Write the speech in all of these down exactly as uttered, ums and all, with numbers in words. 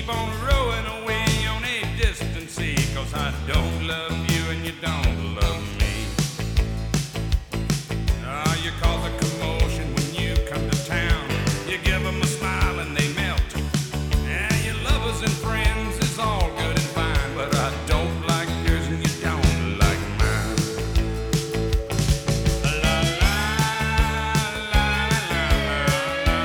keep on rowing away on a distant sea, 'cause I don't love you and you don't love me. Ah, you cause a commotion when you come to town. You give them a smile and they melt. Yeah, your lovers and friends is all good and fine, but I don't like yours and you don't like mine. La la la la la la.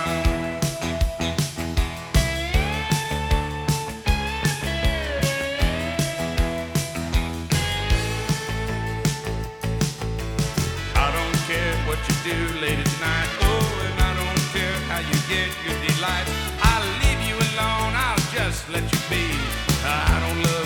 I don't care what you do late at night. Oh, and I don't care how you get your delight. I'll leave you alone, I'll just let you be. I don't love